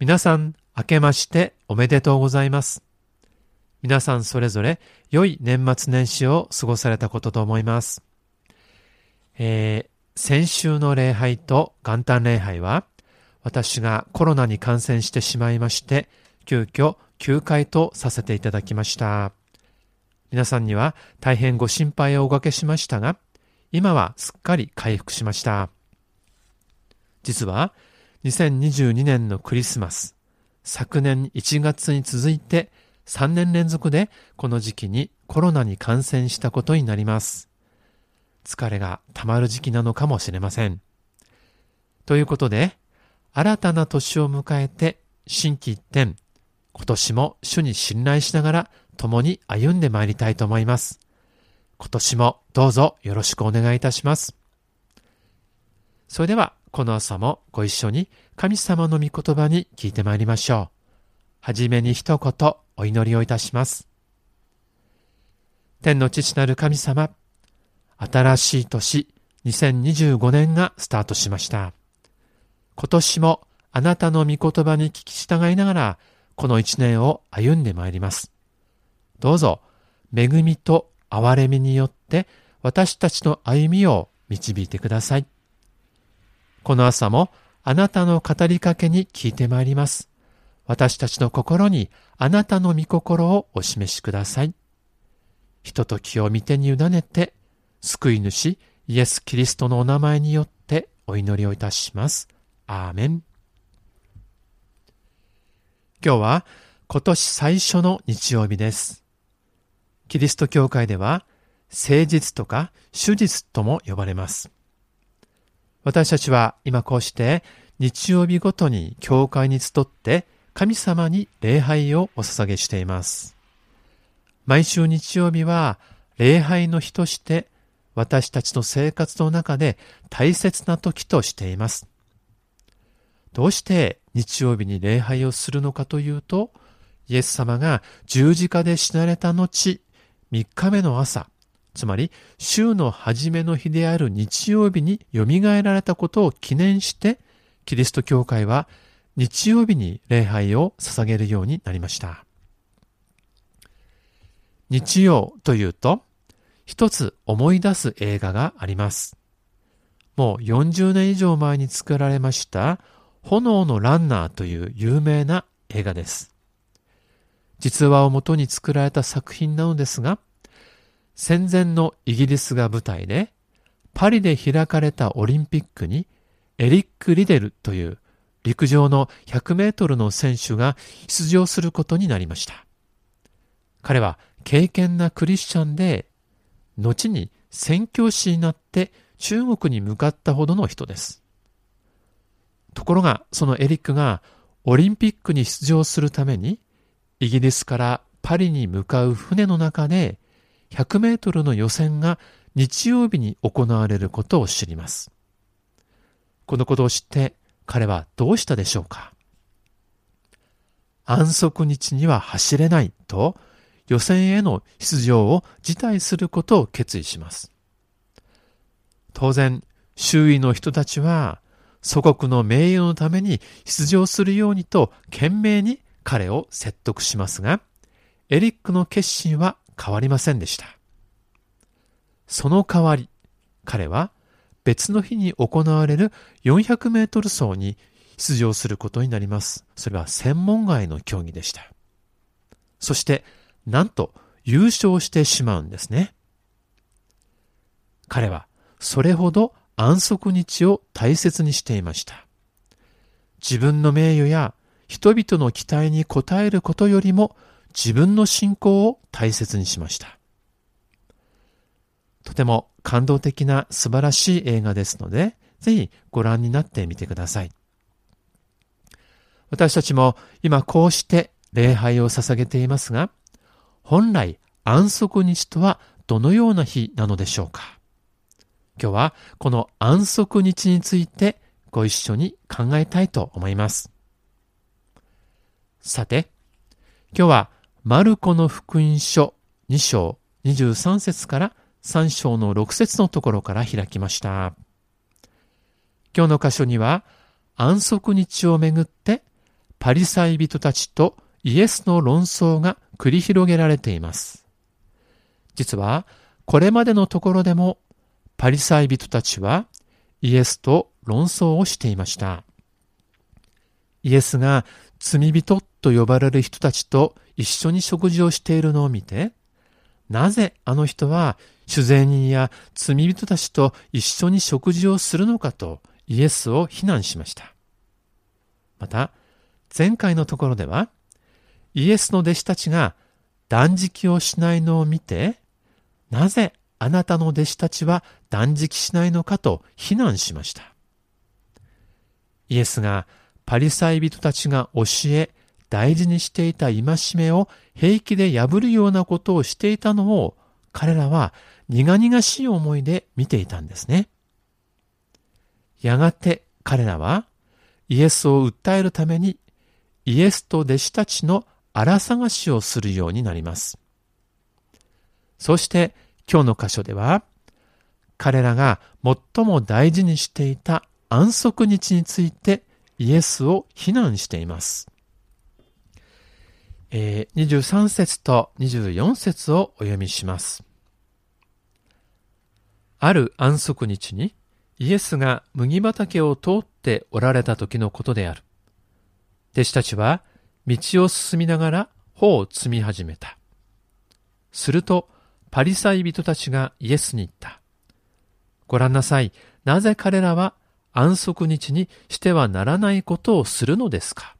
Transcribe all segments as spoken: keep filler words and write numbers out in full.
皆さん、明けましておめでとうございます。皆さんそれぞれ良い年末年始を過ごされたことと思います。えー、先週の礼拝と元旦礼拝は、私がコロナに感染してしまいまして、急遽休会とさせていただきました。皆さんには大変ご心配をおかけしましたが、今はすっかり回復しました。実は、にせんにじゅうにねんのクリスマス、昨年いちがつに続いてさんねん連続でこの時期にコロナに感染したことになります。疲れがたまる時期なのかもしれません。ということで、新たな年を迎えて心機一転、今年も主に信頼しながら共に歩んでまいりたいと思います。今年もどうぞよろしくお願いいたします。それでは、この朝もご一緒に神様の御言葉に聞いてまいりましょう。はじめに一言お祈りをいたします。天の父なる神様、新しい年にせんにじゅうごねんがスタートしました。今年もあなたの御言葉に聞き従いながらこの一年を歩んでまいります。どうぞ恵みと憐れみによって私たちの歩みを導いてください。この朝もあなたの語りかけに聞いてまいります。私たちの心にあなたの御心をお示しください。ひとときを御手に委ねて、救い主イエス・キリストのお名前によってお祈りをいたします。アーメン。今日は今年最初の日曜日です。キリスト教会では聖日とか主日とも呼ばれます。私たちは今こうして日曜日ごとに教会に集って神様に礼拝をお捧げしています。毎週日曜日は礼拝の日として私たちの生活の中で大切な時としています。どうして日曜日に礼拝をするのかというと、イエス様が十字架で死なれた後、みっかめの朝、つまり週の初めの日である日曜日によみがえられたことを記念して、キリスト教会は日曜日に礼拝を捧げるようになりました。日曜というと、一つ思い出す映画があります。もうよんじゅうねん以上前に作られました炎のランナーという有名な映画です。実話をもとに作られた作品なのですが、戦前のイギリスが舞台で、パリで開かれたオリンピックにエリック・リデルという陸上のひゃくメートルの選手が出場することになりました。彼は敬虔なクリスチャンで、後に宣教師になって中国に向かったほどの人です。ところがそのエリックがオリンピックに出場するためにイギリスからパリに向かう船の中でひゃくメートルの予選が日曜日に行われることを知ります。このことを知って彼はどうしたでしょうか。安息日には走れないと予選への出場を辞退することを決意します。当然、周囲の人たちは祖国の名誉のために出場するようにと懸命に彼を説得しますが、エリックの決心は変わりませんでした。その代わり、彼は別の日に行われるよんひゃくメートル走に出場することになります。それは専門外の競技でした。そして、なんと優勝してしまうんですね。彼はそれほど安息日を大切にしていました。自分の名誉や人々の期待に応えることよりも自分の信仰を大切にしました。とても感動的な素晴らしい映画ですので、ぜひご覧になってみてください。私たちも今こうして礼拝を捧げていますが、本来安息日とはどのような日なのでしょうか。今日はこの安息日についてご一緒に考えたいと思います。さて、今日はマルコの福音書に章にじゅうさん節からさん章のろく節のところから開きました。今日の箇所には安息日をめぐってパリサイ人たちとイエスの論争が繰り広げられています。実はこれまでのところでもパリサイ人たちはイエスと論争をしていました。イエスが罪人と呼ばれる人たちと一緒に食事をしているのを見て、なぜあの人は主税人や罪人たちと一緒に食事をするのかとイエスを非難しました。また、前回のところでは、イエスの弟子たちが断食をしないのを見て、なぜあなたの弟子たちは断食しないのかと非難しました。イエスがパリサイ人たちが教え、大事にしていた戒めを平気で破るようなことをしていたのを彼らは苦々しい思いで見ていたんですね。やがて彼らはイエスを訴えるためにイエスと弟子たちの荒探しをするようになります。そして今日の箇所では彼らが最も大事にしていた安息日についてイエスを非難しています。えー、にじゅうさん節とにじゅうよん節をお読みします。ある安息日にイエスが麦畑を通っておられた時のことである。弟子たちは道を進みながら穂を摘み始めた。するとパリサイ人たちがイエスに言った。ご覧なさい、なぜ彼らは安息日にしてはならないことをするのですか。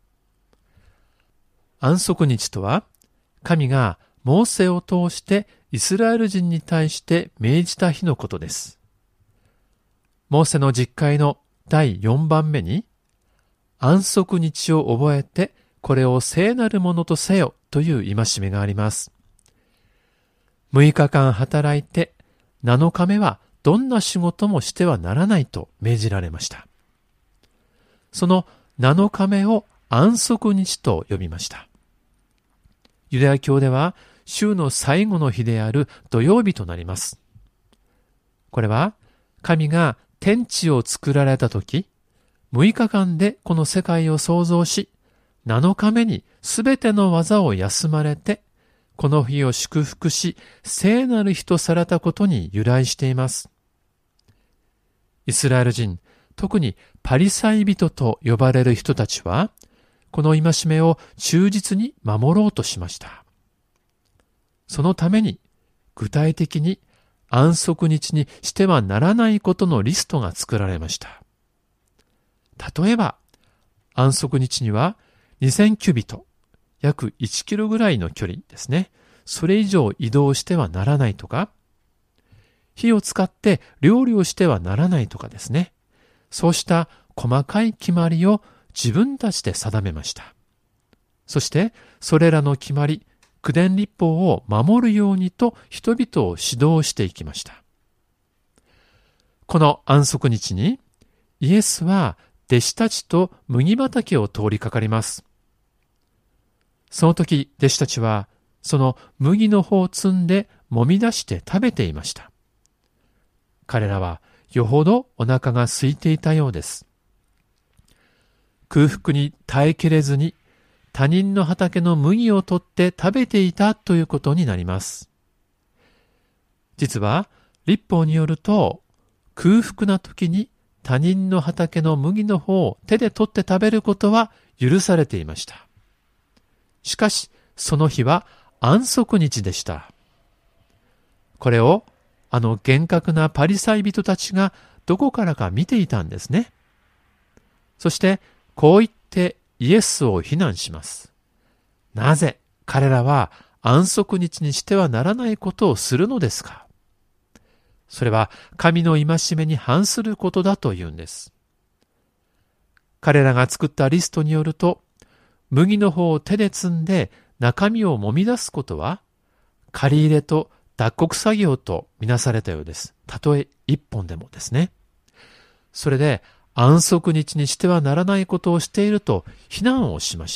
安息日とは、神がモーセを通してイスラエル人に対して命じた日のことです。モーセの実会のだいよんばんめに、安息日を覚えてこれを聖なるものとせよという戒めがあります。むいかかん働いてなのかめはどんな仕事もしてはならないと命じられました。そのなのかめを安息日と呼びました。ユダヤ教では週の最後の日である土曜日となります。これは神が天地を作られたとき、むいかかんでこの世界を創造し、なのかめにすべての技を休まれて、この日を祝福し、聖なる日とされたことに由来しています。イスラエル人、特にパリサイ人と呼ばれる人たちは、この戒めを忠実に守ろうとしました。そのために、具体的に安息日にしてはならないことのリストが作られました。例えば、安息日にはにせんキュビト、約いちキロぐらいの距離ですね。それ以上移動してはならないとか、火を使って料理をしてはならないとかですね。そうした細かい決まりを自分たちで定めました。そして、それらの決まり、九伝律法を守るようにと人々を指導していきました。この安息日に、イエスは弟子たちと麦畑を通りかかります。その時、弟子たちは、その麦の穂を摘んで揉み出して食べていました。彼らはよほどお腹が空いていたようです。空腹に耐えきれずに他人の畑の麦を取って食べていたということになります。実は律法によると、空腹な時に他人の畑の麦の方を手で取って食べることは許されていました。しかしその日は安息日でした。これをあの厳格なパリサイ人たちがどこからか見ていたんですね。そしてこう言ってイエスを非難します。なぜ彼らは安息日にしてはならないことをするのですか。それは神の戒めに反することだというんです。彼らが作ったリストによると、麦の穂を手で摘んで中身を揉み出すことは、借り入れと脱穀作業とみなされたようです。たとえ一本でもですね。それで安息日にしてはならないことをしていると非難をしました。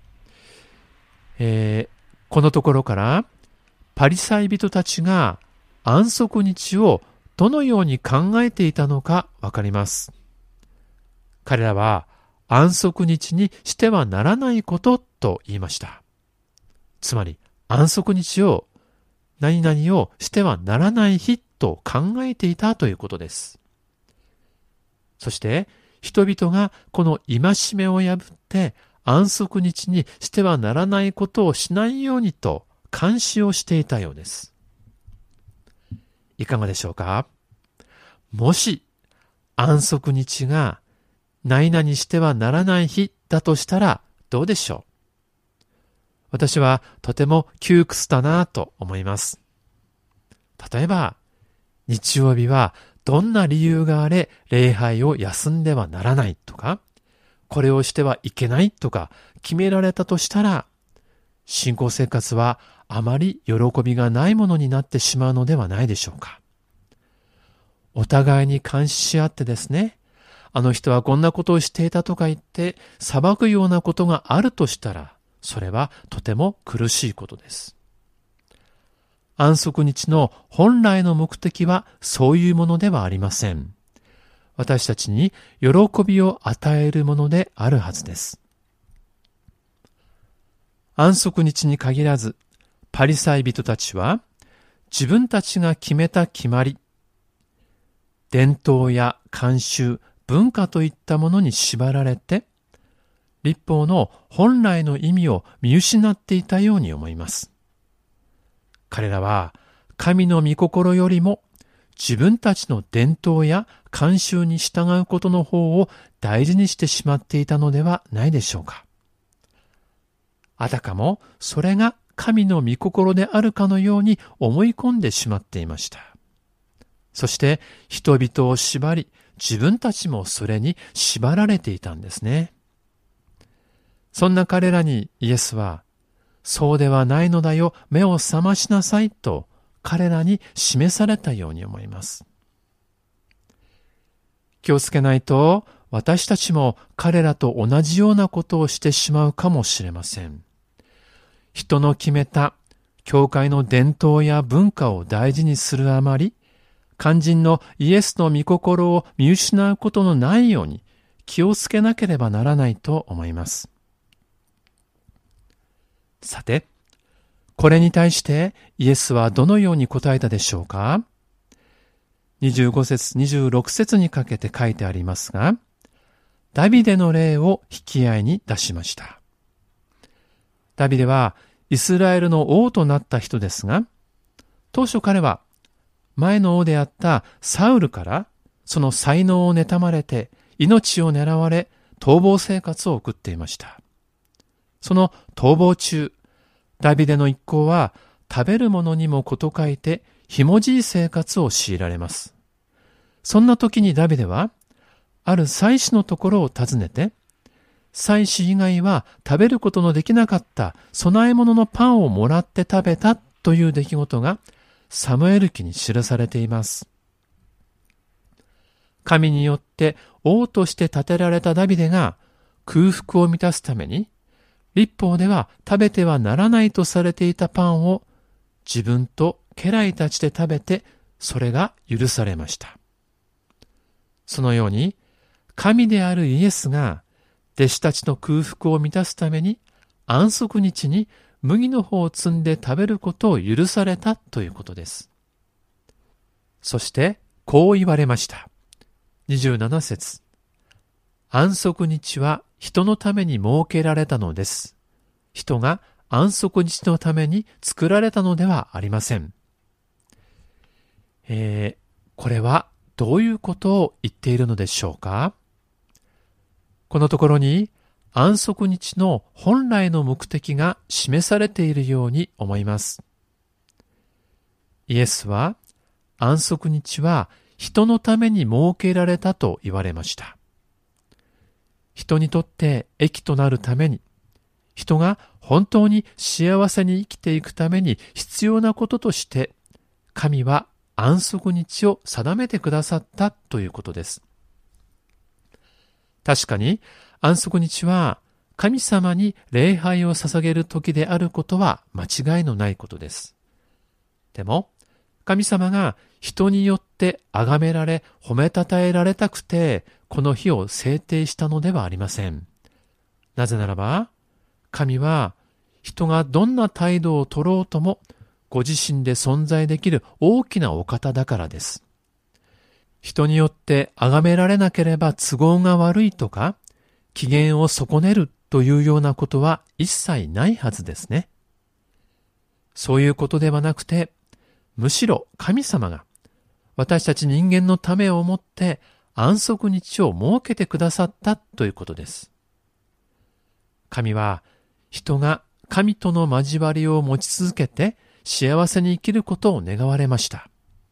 えー、このところからパリサイ人たちが安息日をどのように考えていたのかわかります。彼らは安息日にしてはならないことと言いました。つまり安息日を何々をしてはならない日と考えていたということです。そして人々がこの戒めを破って安息日にしてはならないことをしないようにと監視をしていたようです。いかがでしょうか？もし安息日が何々してはならない日だとしたらどうでしょう？私はとても窮屈だなと思います。例えば、日曜日はどんな理由があれ礼拝を休んではならないとか、これをしてはいけないとか決められたとしたら、信仰生活はあまり喜びがないものになってしまうのではないでしょうか。お互いに監視し合ってですね、あの人はこんなことをしていたとか言って裁くようなことがあるとしたら、それはとても苦しいことです。安息日の本来の目的はそういうものではありません。私たちに喜びを与えるものであるはずです。安息日に限らず、パリサイ人たちは自分たちが決めた決まり、伝統や慣習、文化といったものに縛られて、律法の本来の意味を見失っていたように思います。彼らは神の御心よりも自分たちの伝統や慣習に従うことの方を大事にしてしまっていたのではないでしょうか。あたかもそれが神の御心であるかのように思い込んでしまっていました。そして人々を縛り、自分たちもそれに縛られていたんですね。そんな彼らにイエスは、そうではないのだよ、目を覚ましなさいと彼らに示されたように思います。気をつけないと、私たちも彼らと同じようなことをしてしまうかもしれません。人の決めた教会の伝統や文化を大事にするあまり、肝心のイエスの御心を見失うことのないように気をつけなければならないと思います。さて、これに対してイエスはどのように答えたでしょうか？にじゅうご節、にじゅうろく節にかけて書いてありますが、ダビデの例を引き合いに出しました。ダビデはイスラエルの王となった人ですが、当初彼は前の王であったサウルからその才能を妬まれて命を狙われ逃亡生活を送っていました。その逃亡中、ダビデの一行は食べるものにもこと書いてひもじい生活を強いられます。そんな時にダビデはある祭司のところを訪ねて、祭司以外は食べることのできなかった供え物のパンをもらって食べたという出来事がサムエル記に記されています。神によって王として立てられたダビデが空腹を満たすために、律法では食べてはならないとされていたパンを自分と家来たちで食べて、それが許されました。そのように神であるイエスが弟子たちの空腹を満たすために安息日に麦の穂を摘んで食べることを許されたということです。そしてこう言われました。にじゅうなな節、安息日は人のために設けられたのです。人が安息日のために作られたのではありません。えー、これはどういうことを言っているのでしょうか？このところに安息日の本来の目的が示されているように思います。イエスは安息日は人のために設けられたと言われました。人にとって益となるために、人が本当に幸せに生きていくために必要なこととして、神は安息日を定めてくださったということです。確かに安息日は神様に礼拝を捧げる時であることは間違いのないことです。でも、神様が人によって崇められ、褒めたたえられたくて、 この日を制定したのではありません。なぜならば、神は人がどんな態度を取ろうとも、ご自身で存在できる大きなお方だからです。人によって崇められなければ都合が悪いとか、機嫌を損ねるというようなことは一切ないはずですね。そういうことではなくて、むしろ神様が私たち人間のためを思って安息日を設けてくださったということです。神は人が神との交わりを持ち続けて幸せに生きることを願われました。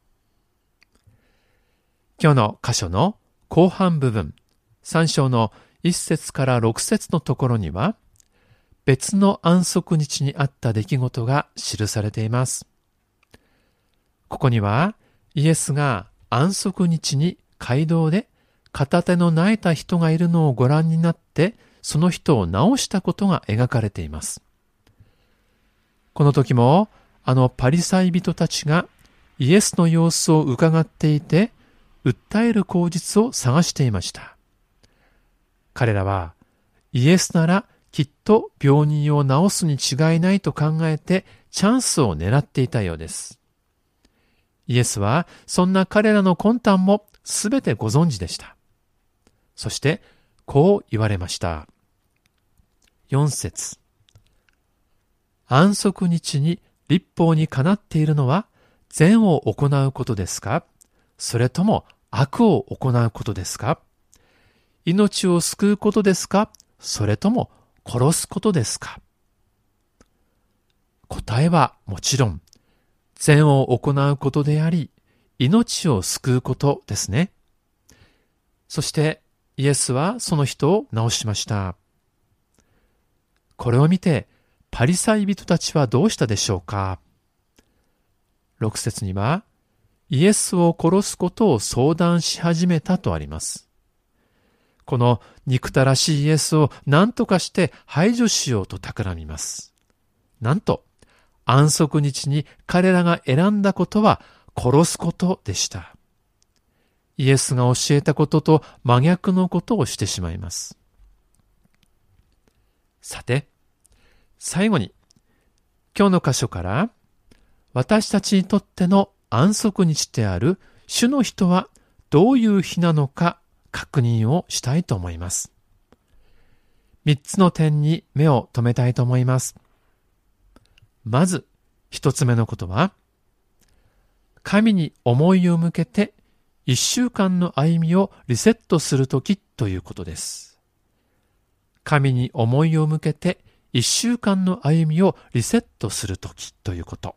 今日の箇所の後半部分、さん章のいっ節からろく節のところには、別の安息日にあった出来事が記されています。ここには、イエスが安息日に街道で片手の艶えた人がいるのをご覧になって、その人を治したことが描かれています。この時も、あのパリサイ人たちがイエスの様子を伺っていて、訴える口実を探していました。彼らは、イエスならきっと病人を治すに違いないと考えてチャンスを狙っていたようです。イエスはそんな彼らの魂胆もすべてご存知でした。そしてこう言われました。よん節。安息日に律法にかなっているのは善を行うことですか？それとも悪を行うことですか？命を救うことですか？それとも殺すことですか？答えはもちろん、善を行うことであり、命を救うことですね。そしてイエスはその人を治しました。これを見て、パリサイ人たちはどうしたでしょうか？ろく節には、イエスを殺すことを相談し始めたとあります。この憎たらしいイエスを何とかして排除しようと企みます。なんと、安息日に彼らが選んだことは殺すことでした。イエスが教えたことと真逆のことをしてしまいます。さて、最後に、今日の箇所から、私たちにとっての安息日である主の日とはどういう日なのか確認をしたいと思います。三つの点に目を留めたいと思います。まず一つ目のことは、神に思いを向けて一週間の歩みをリセットするときということです。神に思いを向けて一週間の歩みをリセットするときということ。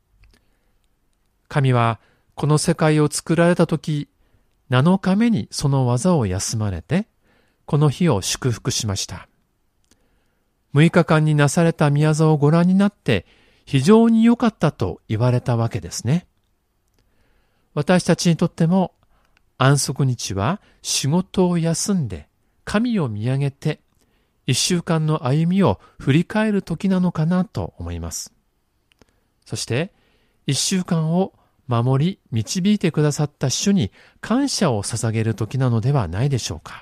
神はこの世界を作られたとき、なのかめにその技を休まれて、この日を祝福しました。むいかかんになされた宮業をご覧になって、非常に良かったと言われたわけですね。私たちにとっても、安息日は仕事を休んで、神を見上げて、一週間の歩みを振り返る時なのかなと思います。そして、一週間を守り導いてくださった主に感謝を捧げる時なのではないでしょうか。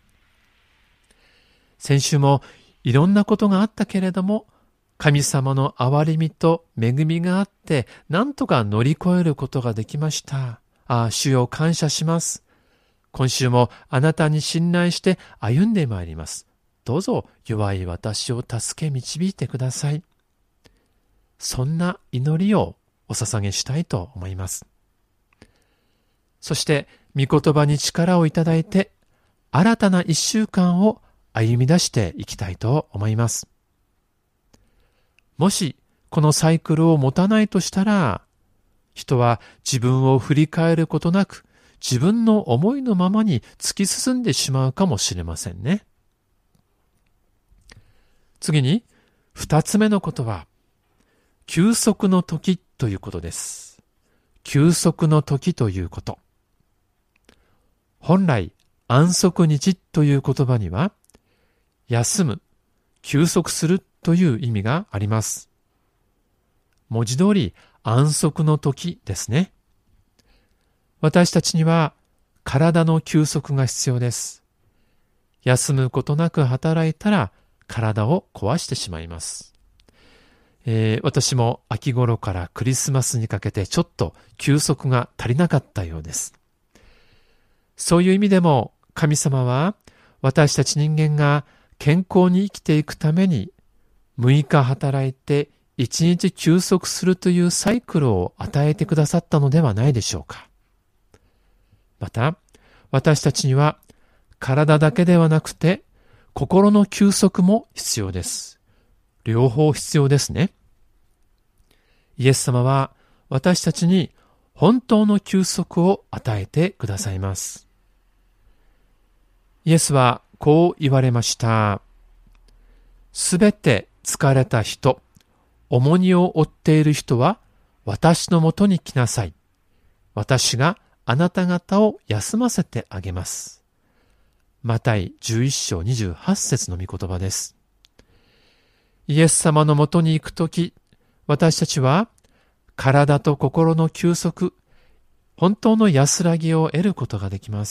先週もいろんなことがあったけれども、神様の憐れみと恵みがあって、なんとか乗り越えることができました。ああ、主よ感謝します。今週もあなたに信頼して歩んでまいります。どうぞ弱い私を助け導いてください。そんな祈りをお捧げしたいと思います。そして、御言葉に力をいただいて、新たな一週間を歩み出していきたいと思います。もし、このサイクルを持たないとしたら、人は自分を振り返ることなく、自分の思いのままに突き進んでしまうかもしれませんね。次に、二つ目のことは、休息の時ということです。休息の時ということ。本来、安息日という言葉には、休む、休息するという意味があります。文字通り安息の時ですね。私たちには体の休息が必要です。休むことなく働いたら体を壊してしまいます。えー、私も秋頃からクリスマスにかけてちょっと休息が足りなかったようです。そういう意味でも神様は私たち人間が健康に生きていくためにむいか働いていちにち休息するというサイクルを与えてくださったのではないでしょうか。また私たちには体だけではなくて心の休息も必要です。両方必要ですね。イエス様は私たちに本当の休息を与えてくださいます。イエスはこう言われました。すべて疲れた人、重荷を負っている人は私のもとに来なさい。私があなた方を休ませてあげます。マタイじゅういっ章にじゅうはち節の御言葉です。イエス様のもとに行くとき、私たちは体と心の休息、本当の安らぎを得ることができます。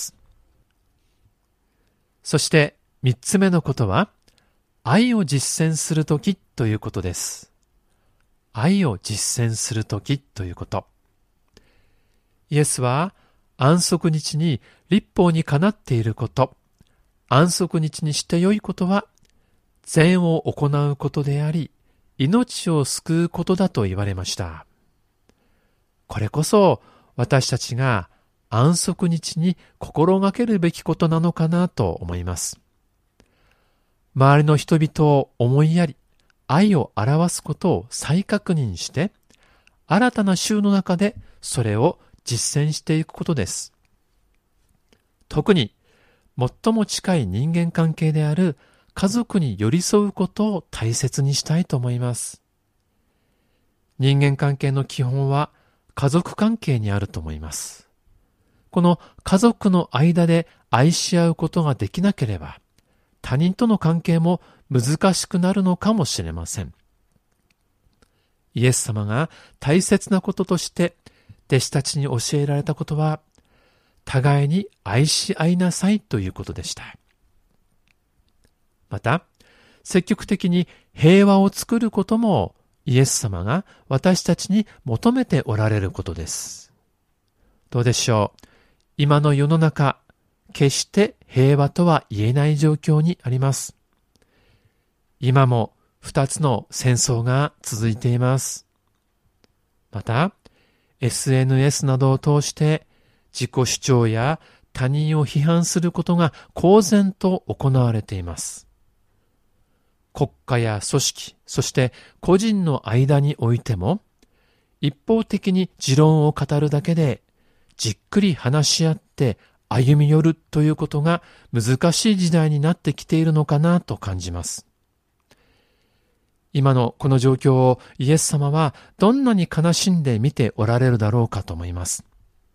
そして三つ目のことは、愛を実践するときということです。愛を実践するときということ。イエスは安息日に律法にかなっていること、安息日にして良いことは、善を行うことであり、命を救うことだと言われました。これこそ私たちが安息日に心がけるべきことなのかなと思います。周りの人々を思いやり、愛を表すことを再確認して、新たな週の中でそれを実践していくことです。特に最も近い人間関係である家族に寄り添うことを大切にしたいと思います。人間関係の基本は家族関係にあると思います。この家族の間で愛し合うことができなければ、他人との関係も難しくなるのかもしれません。イエス様が大切なこととして弟子たちに教えられたことは、互いに愛し合いなさいということでした。また、積極的に平和を作ることもイエス様が私たちに求めておられることです。どうでしょう。今の世の中、決して平和とは言えない状況にあります。今も二つの戦争が続いています。また、エスエヌエス などを通して自己主張や他人を批判することが公然と行われています。国家や組織、そして個人の間においても、一方的に持論を語るだけで、じっくり話し合って歩み寄るということが難しい時代になってきているのかなと感じます。今のこの状況をイエス様はどんなに悲しんで見ておられるだろうかと思います。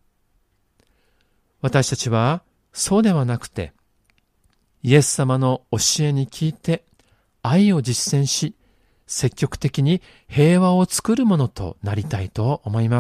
私たちはそうではなくて、イエス様の教えに聞いて愛を実践し、積極的に平和を作るものとなりたいと思います。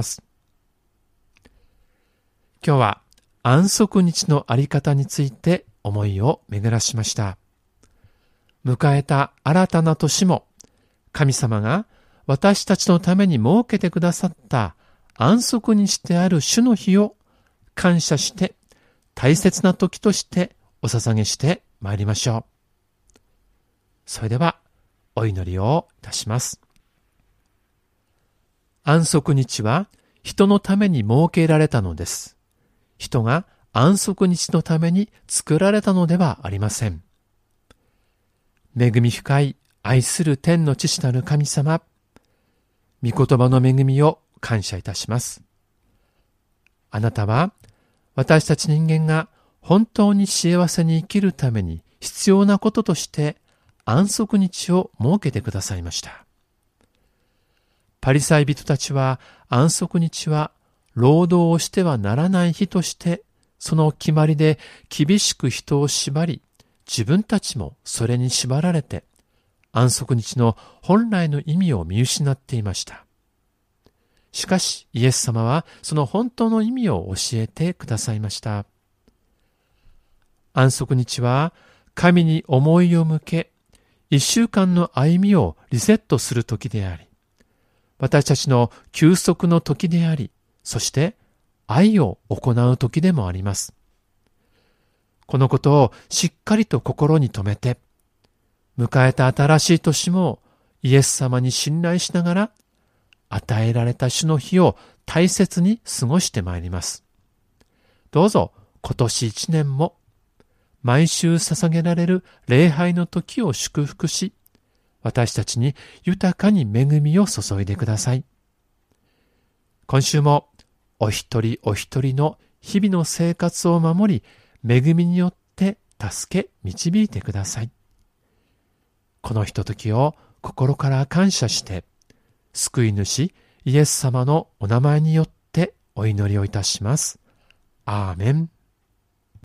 今日は安息日のあり方について思いを巡らしました。迎えた新たな年も、神様が私たちのために設けてくださった安息日である主の日を感謝して大切な時としてお捧げしてまいりましょう。それではお祈りをいたします。安息日は人のために設けられたのです。人が安息日のために作られたのではありません。恵み深い愛する天の父なる神様、御言葉の恵みを感謝いたします。あなたは私たち人間が本当に幸せに生きるために必要なこととして安息日を設けてくださいました。パリサイ人たちは安息日は労働をしてはならない日としてその決まりで厳しく人を縛り、自分たちもそれに縛られて安息日の本来の意味を見失っていました。しかしイエス様はその本当の意味を教えてくださいました。 安息日は神に思いを向け、一週間の歩みをリセットする時であり、私たちの休息の時であり、そして愛を行う時でもあります。このことをしっかりと心に留めて、迎えた新しい年もイエス様に信頼しながら、与えられた主の日を大切に過ごしてまいります。どうぞ今年一年も毎週捧げられる礼拝の時を祝福し、私たちに豊かに恵みを注いでください。今週もお一人お一人の日々の生活を守り、恵みによって助け導いてください。このひとときを心から感謝して、救い主イエス様のお名前によってお祈りをいたします。アーメン。